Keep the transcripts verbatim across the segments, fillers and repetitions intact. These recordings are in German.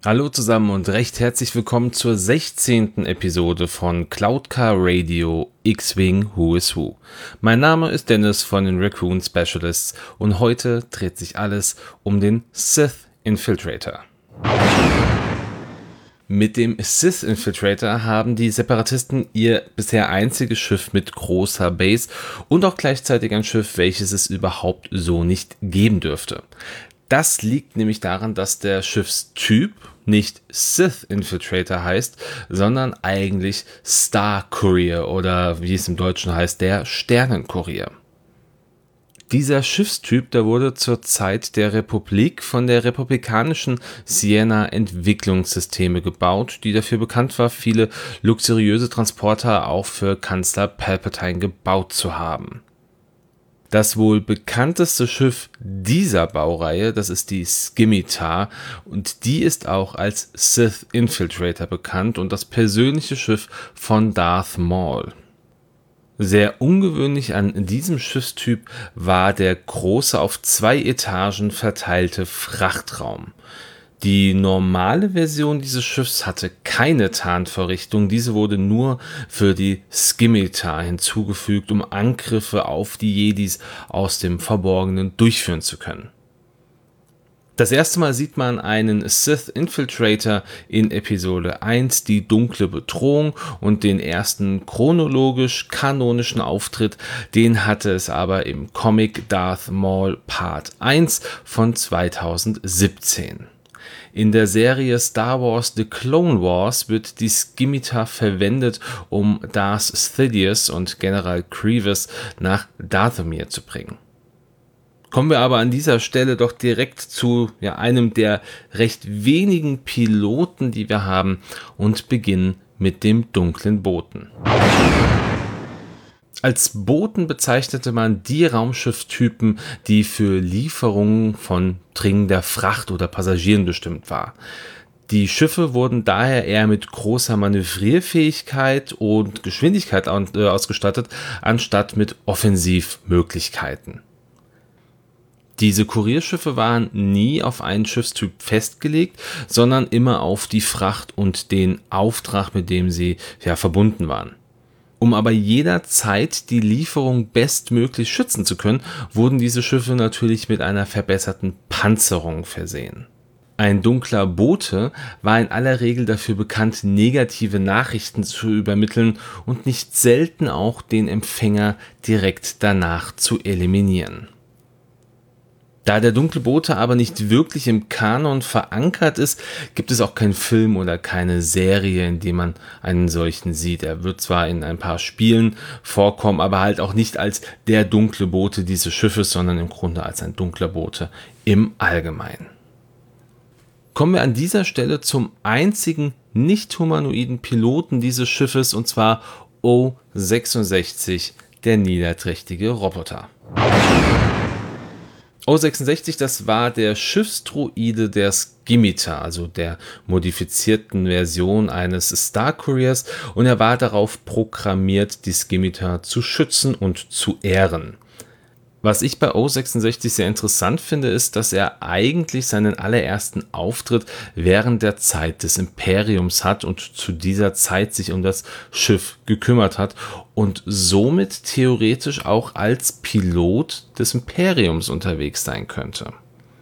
Hallo zusammen und recht herzlich willkommen zur sechzehnten Episode von Cloudcar Radio X-Wing Who is Who. Mein Name ist Dennis von den Raccoon Specialists und heute dreht sich alles um den Sith Infiltrator. Mit dem Sith Infiltrator haben die Separatisten ihr bisher einziges Schiff mit großer Base und auch gleichzeitig ein Schiff, welches es überhaupt so nicht geben dürfte. Das liegt nämlich daran, dass der Schiffstyp nicht Sith Infiltrator heißt, sondern eigentlich Star Courier oder wie es im Deutschen heißt, der Sternenkurier. Dieser Schiffstyp, der wurde zur Zeit der Republik von der republikanischen Sienna Entwicklungssysteme gebaut, die dafür bekannt war, viele luxuriöse Transporter auch für Kanzler Palpatine gebaut zu haben. Das wohl bekannteste Schiff dieser Baureihe, das ist die Scimitar, und die ist auch als Sith Infiltrator bekannt und das persönliche Schiff von Darth Maul. Sehr ungewöhnlich an diesem Schiffstyp war der große, auf zwei Etagen verteilte Frachtraum. Die normale Version dieses Schiffs hatte keine Tarnvorrichtung, diese wurde nur für die Scimitar hinzugefügt, um Angriffe auf die Jedis aus dem Verborgenen durchführen zu können. Das erste Mal sieht man einen Sith Infiltrator in Episode eins, die dunkle Bedrohung, und den ersten chronologisch-kanonischen Auftritt, den hatte es aber im Comic Darth Maul Part eins von zweitausendsiebzehn. In der Serie Star Wars The Clone Wars wird die Scimitar verwendet, um Darth Sidious und General Grievous nach Dathomir zu bringen. Kommen wir aber an dieser Stelle doch direkt zu ja, einem der recht wenigen Piloten, die wir haben, und beginnen mit dem dunklen Boten. Als Boten bezeichnete man die Raumschifftypen, die für Lieferungen von dringender Fracht oder Passagieren bestimmt war. Die Schiffe wurden daher eher mit großer Manövrierfähigkeit und Geschwindigkeit ausgestattet, anstatt mit Offensivmöglichkeiten. Diese Kurierschiffe waren nie auf einen Schiffstyp festgelegt, sondern immer auf die Fracht und den Auftrag, mit dem sie ja, verbunden waren. Um aber jederzeit die Lieferung bestmöglich schützen zu können, wurden diese Schiffe natürlich mit einer verbesserten Panzerung versehen. Ein dunkler Bote war in aller Regel dafür bekannt, negative Nachrichten zu übermitteln und nicht selten auch den Empfänger direkt danach zu eliminieren. Da der dunkle Bote aber nicht wirklich im Kanon verankert ist, gibt es auch keinen Film oder keine Serie, in dem man einen solchen sieht. Er wird zwar in ein paar Spielen vorkommen, aber halt auch nicht als der dunkle Bote dieses Schiffes, sondern im Grunde als ein dunkler Bote im Allgemeinen. Kommen wir an dieser Stelle zum einzigen nicht-humanoiden Piloten dieses Schiffes, und zwar O sechsundsechzig, der niederträchtige Roboter. O sechsundsechzig, das war der Schiffsdroide der Scimitar, also der modifizierten Version eines Star Couriers, und er war darauf programmiert, die Scimitar zu schützen und zu ehren. Was ich bei O sechsundsechzig sehr interessant finde, ist, dass er eigentlich seinen allerersten Auftritt während der Zeit des Imperiums hat und zu dieser Zeit sich um das Schiff gekümmert hat und somit theoretisch auch als Pilot des Imperiums unterwegs sein könnte.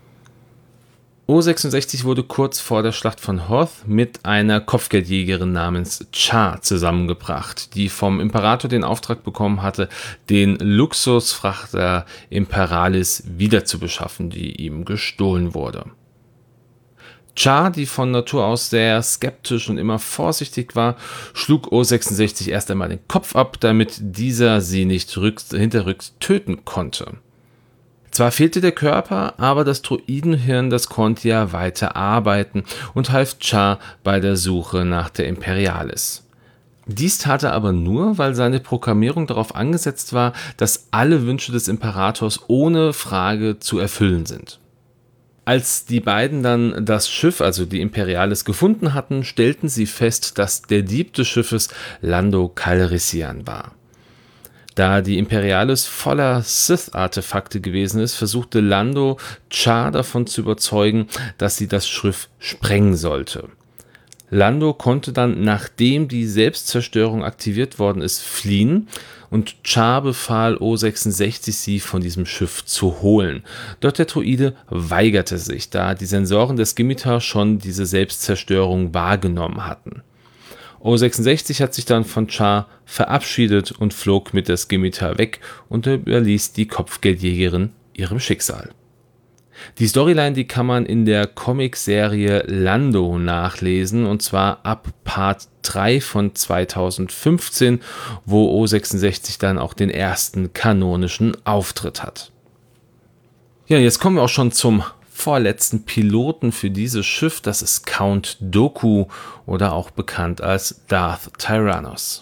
O sechsundsechzig wurde kurz vor der Schlacht von Hoth mit einer Kopfgeldjägerin namens Char zusammengebracht, die vom Imperator den Auftrag bekommen hatte, den Luxusfrachter Imperalis wiederzubeschaffen, die ihm gestohlen wurde. Char, die von Natur aus sehr skeptisch und immer vorsichtig war, schlug O sechsundsechzig erst einmal den Kopf ab, damit dieser sie nicht rücks, hinterrücks töten konnte. Zwar fehlte der Körper, aber das Droidenhirn, das konnte ja weiter arbeiten und half Char bei der Suche nach der Imperialis. Dies tat er aber nur, weil seine Programmierung darauf angesetzt war, dass alle Wünsche des Imperators ohne Frage zu erfüllen sind. Als die beiden dann das Schiff, also die Imperialis, gefunden hatten, stellten sie fest, dass der Dieb des Schiffes Lando Calrissian war. Da die Imperialis voller Sith-Artefakte gewesen ist, versuchte Lando Char davon zu überzeugen, dass sie das Schiff sprengen sollte. Lando konnte dann, nachdem die Selbstzerstörung aktiviert worden ist, fliehen und Char befahl O sechsundsechzig, sie von diesem Schiff zu holen. Doch der Droide weigerte sich, da die Sensoren des Scimitar schon diese Selbstzerstörung wahrgenommen hatten. O sechsundsechzig hat sich dann von Char verabschiedet und flog mit der Scimitar weg und überließ die Kopfgeldjägerin ihrem Schicksal. Die Storyline, die kann man in der Comicserie Lando nachlesen, und zwar ab Part drei von zweitausendfünfzehn, wo O sechsundsechzig dann auch den ersten kanonischen Auftritt hat. Ja, jetzt kommen wir auch schon zum vorletzten Piloten für dieses Schiff, das ist Count Dooku oder auch bekannt als Darth Tyrannus.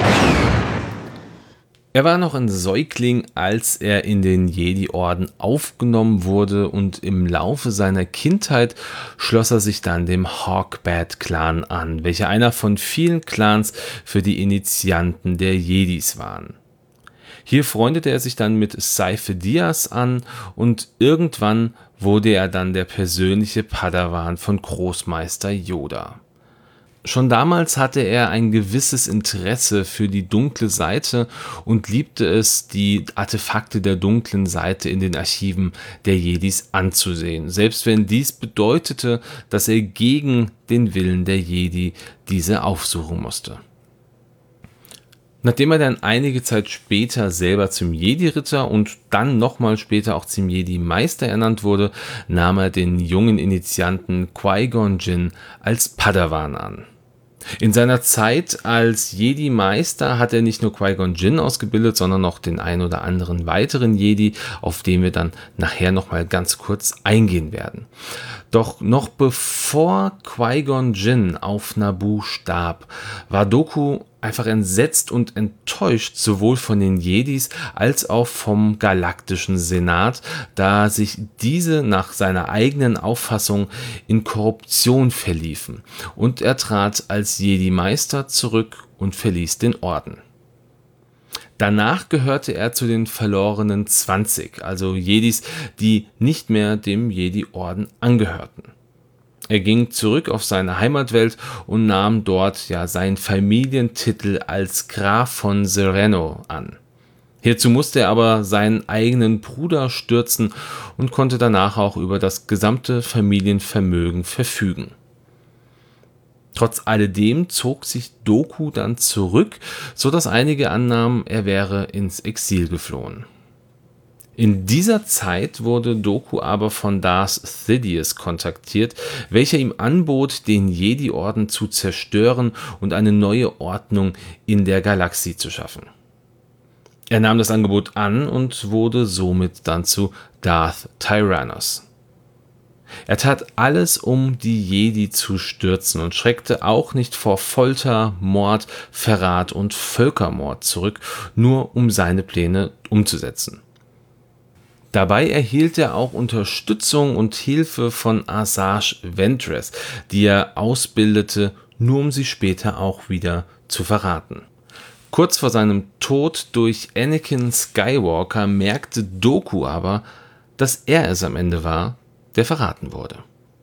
Er war noch ein Säugling, als er in den Jedi-Orden aufgenommen wurde, und im Laufe seiner Kindheit schloss er sich dann dem Hawkbat-Clan an, welcher einer von vielen Clans für die Initianten der Jedis waren. Hier freundete er sich dann mit Seife Diaz an und irgendwann wurde er dann der persönliche Padawan von Großmeister Yoda. Schon damals hatte er ein gewisses Interesse für die dunkle Seite und liebte es, die Artefakte der dunklen Seite in den Archiven der Jedis anzusehen, selbst wenn dies bedeutete, dass er gegen den Willen der Jedi diese aufsuchen musste. Nachdem er dann einige Zeit später selber zum Jedi-Ritter und dann nochmal später auch zum Jedi-Meister ernannt wurde, nahm er den jungen Initianten Qui-Gon Jinn als Padawan an. In seiner Zeit als Jedi-Meister hat er nicht nur Qui-Gon Jinn ausgebildet, sondern noch den ein oder anderen weiteren Jedi, auf den wir dann nachher nochmal ganz kurz eingehen werden. Doch noch bevor Qui-Gon Jinn auf Naboo starb, war Dooku einfach entsetzt und enttäuscht, sowohl von den Jedis als auch vom Galaktischen Senat, da sich diese nach seiner eigenen Auffassung in Korruption verliefen, und er trat als Jedi-Meister zurück und verließ den Orden. Danach gehörte er zu den verlorenen zwanzig, also Jedis, die nicht mehr dem Jedi-Orden angehörten. Er ging zurück auf seine Heimatwelt und nahm dort ja seinen Familientitel als Graf von Serenno an. Hierzu musste er aber seinen eigenen Bruder stürzen und konnte danach auch über das gesamte Familienvermögen verfügen. Trotz alledem zog sich Dooku dann zurück, sodass einige annahmen, er wäre ins Exil geflohen. In dieser Zeit wurde Dooku aber von Darth Sidious kontaktiert, welcher ihm anbot, den Jedi-Orden zu zerstören und eine neue Ordnung in der Galaxie zu schaffen. Er nahm das Angebot an und wurde somit dann zu Darth Tyrannus. Er tat alles, um die Jedi zu stürzen, und schreckte auch nicht vor Folter, Mord, Verrat und Völkermord zurück, nur um seine Pläne umzusetzen. Dabei erhielt er auch Unterstützung und Hilfe von Asajj Ventress, die er ausbildete, nur um sie später auch wieder zu verraten. Kurz vor seinem Tod durch Anakin Skywalker merkte Dooku aber, dass er es am Ende war, der verraten wurde.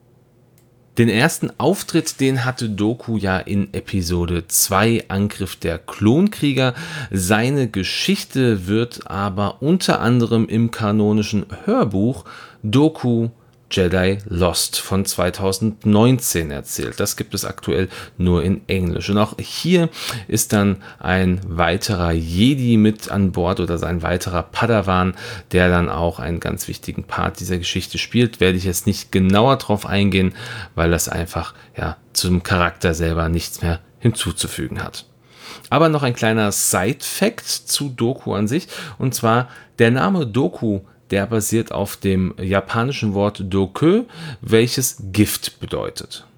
Den ersten Auftritt, den hatte Dooku ja in Episode zwei, Angriff der Klonkrieger. Seine Geschichte wird aber unter anderem im kanonischen Hörbuch Dooku Jedi Lost von zweitausendneunzehn erzählt. Das gibt es aktuell nur in Englisch. Und auch hier ist dann ein weiterer Jedi mit an Bord oder sein weiterer Padawan, der dann auch einen ganz wichtigen Part dieser Geschichte spielt. Werde ich jetzt nicht genauer drauf eingehen, weil das einfach ja zum Charakter selber nichts mehr hinzuzufügen hat. Aber noch ein kleiner Side-Fact zu Dooku an sich, und zwar der Name Dooku, der basiert auf dem japanischen Wort Dokö, welches Gift bedeutet.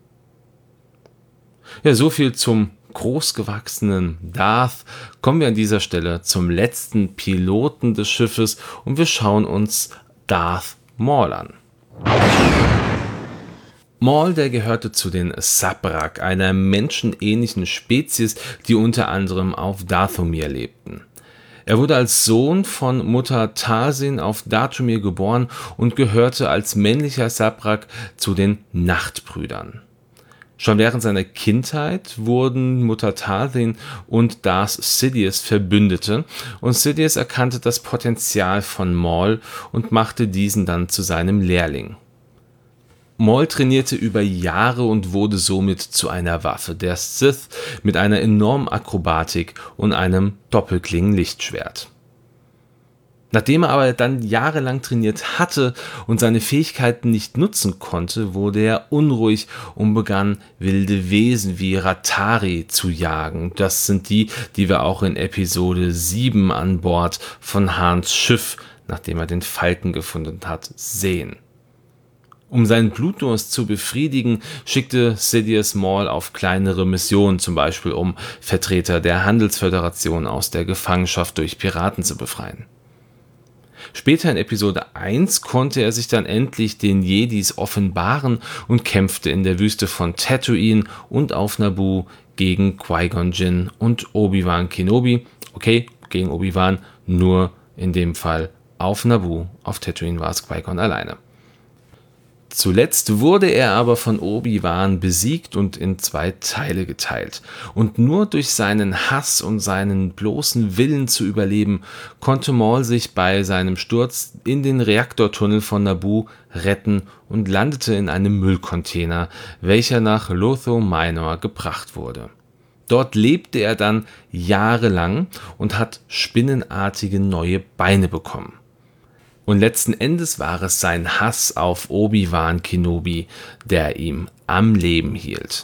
Ja, so viel zum großgewachsenen Darth. Kommen wir an dieser Stelle zum letzten Piloten des Schiffes und wir schauen uns Darth Maul an. Maul, der gehörte zu den Sabrak, einer menschenähnlichen Spezies, die unter anderem auf Dathomir lebten. Er wurde als Sohn von Mutter Talsin auf Dathomir geboren und gehörte als männlicher Sabrak zu den Nachtbrüdern. Schon während seiner Kindheit wurden Mutter Talsin und Darth Sidious Verbündete und Sidious erkannte das Potenzial von Maul und machte diesen dann zu seinem Lehrling. Maul trainierte über Jahre und wurde somit zu einer Waffe der Sith mit einer enormen Akrobatik und einem Doppelklingen-Lichtschwert. Nachdem er aber dann jahrelang trainiert hatte und seine Fähigkeiten nicht nutzen konnte, wurde er unruhig und begann wilde Wesen wie Rattari zu jagen. Das sind die, die wir auch in Episode sieben an Bord von Hans Schiff, nachdem er den Falken gefunden hat, sehen. Um seinen Blutdurst zu befriedigen, schickte Sidious Maul auf kleinere Missionen, zum Beispiel um Vertreter der Handelsföderation aus der Gefangenschaft durch Piraten zu befreien. Später in Episode eins konnte er sich dann endlich den Jedis offenbaren und kämpfte in der Wüste von Tatooine und auf Naboo gegen Qui-Gon Jinn und Obi-Wan Kenobi. Okay, gegen Obi-Wan, nur in dem Fall auf Naboo. Auf Tatooine war es Qui-Gon alleine. Zuletzt wurde er aber von Obi-Wan besiegt und in zwei Teile geteilt. Und nur durch seinen Hass und seinen bloßen Willen zu überleben, konnte Maul sich bei seinem Sturz in den Reaktortunnel von Naboo retten und landete in einem Müllcontainer, welcher nach Lotho Minor gebracht wurde. Dort lebte er dann jahrelang und hat spinnenartige neue Beine bekommen. Und letzten Endes war es sein Hass auf Obi-Wan Kenobi, der ihm am Leben hielt.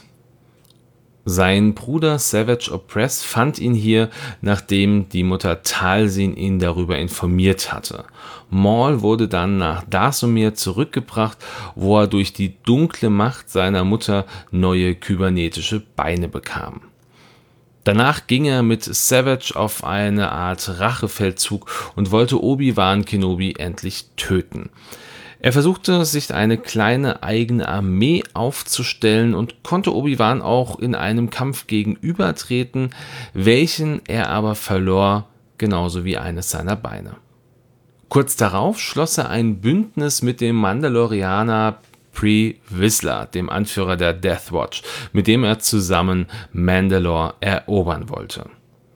Sein Bruder Savage Opress fand ihn hier, nachdem die Mutter Talsin ihn darüber informiert hatte. Maul wurde dann nach Dathomir zurückgebracht, wo er durch die dunkle Macht seiner Mutter neue kybernetische Beine bekam. Danach ging er mit Savage auf eine Art Rachefeldzug und wollte Obi-Wan Kenobi endlich töten. Er versuchte, sich eine kleine eigene Armee aufzustellen und konnte Obi-Wan auch in einem Kampf gegenübertreten, welchen er aber verlor, genauso wie eines seiner Beine. Kurz darauf schloss er ein Bündnis mit dem Mandalorianer Pre Vizsla, dem Anführer der Death Watch, mit dem er zusammen Mandalore erobern wollte.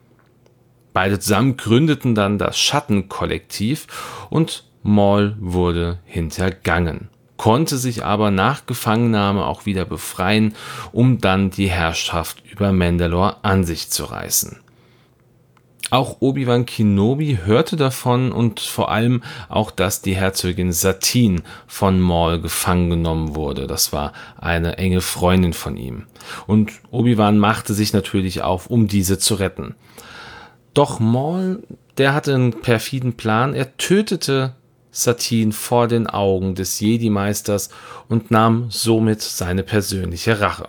Beide zusammen gründeten dann das Schattenkollektiv und Maul wurde hintergangen, konnte sich aber nach Gefangennahme auch wieder befreien, um dann die Herrschaft über Mandalore an sich zu reißen. Auch Obi-Wan Kenobi hörte davon und vor allem auch, dass die Herzogin Satine von Maul gefangen genommen wurde. Das war eine enge Freundin von ihm. Und Obi-Wan machte sich natürlich auf, um diese zu retten. Doch Maul, der hatte einen perfiden Plan. Er tötete Satine vor den Augen des Jedi-Meisters und nahm somit seine persönliche Rache.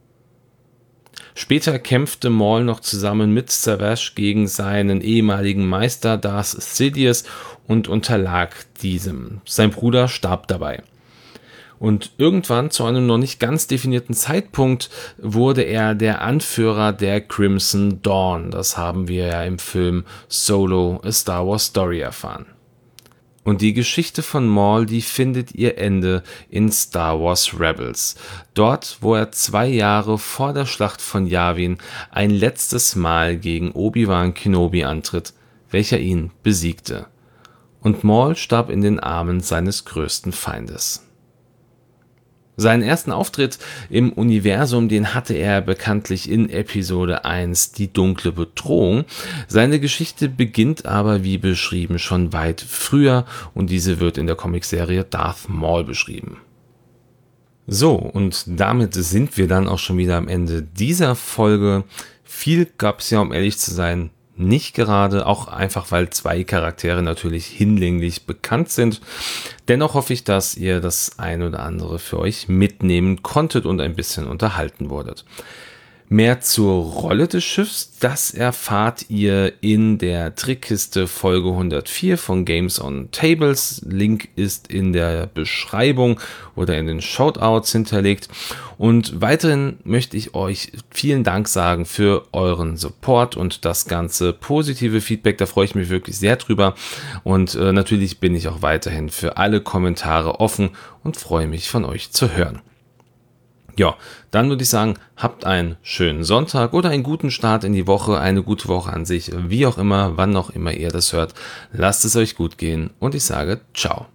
Später kämpfte Maul noch zusammen mit Savage gegen seinen ehemaligen Meister Darth Sidious und unterlag diesem. Sein Bruder starb dabei. Und irgendwann, zu einem noch nicht ganz definierten Zeitpunkt, wurde er der Anführer der Crimson Dawn. Das haben wir ja im Film Solo: A Star Wars Story erfahren. Und die Geschichte von Maul, die findet ihr Ende in Star Wars Rebels. Dort, wo er zwei Jahre vor der Schlacht von Yavin ein letztes Mal gegen Obi-Wan Kenobi antritt, welcher ihn besiegte. Und Maul starb in den Armen seines größten Feindes. Seinen ersten Auftritt im Universum, den hatte er bekanntlich in Episode eins, die dunkle Bedrohung. Seine Geschichte beginnt aber, wie beschrieben, schon weit früher und diese wird in der Comicserie Darth Maul beschrieben. So, und damit sind wir dann auch schon wieder am Ende dieser Folge. Viel gab es ja, um ehrlich zu sein, nicht gerade, auch einfach, weil zwei Charaktere natürlich hinlänglich bekannt sind. Dennoch hoffe ich, dass ihr das ein oder andere für euch mitnehmen konntet und ein bisschen unterhalten wurdet. Mehr zur Rolle des Schiffs, das erfahrt ihr in der Trickkiste Folge hundertvier von Games on Tables. Link ist in der Beschreibung oder in den Shoutouts hinterlegt. Und weiterhin möchte ich euch vielen Dank sagen für euren Support und das ganze positive Feedback. Da freue ich mich wirklich sehr drüber. Und äh, natürlich bin ich auch weiterhin für alle Kommentare offen und freue mich von euch zu hören. Ja, dann würde ich sagen, habt einen schönen Sonntag oder einen guten Start in die Woche, eine gute Woche an sich, wie auch immer, wann auch immer ihr das hört. Lasst es euch gut gehen und ich sage ciao.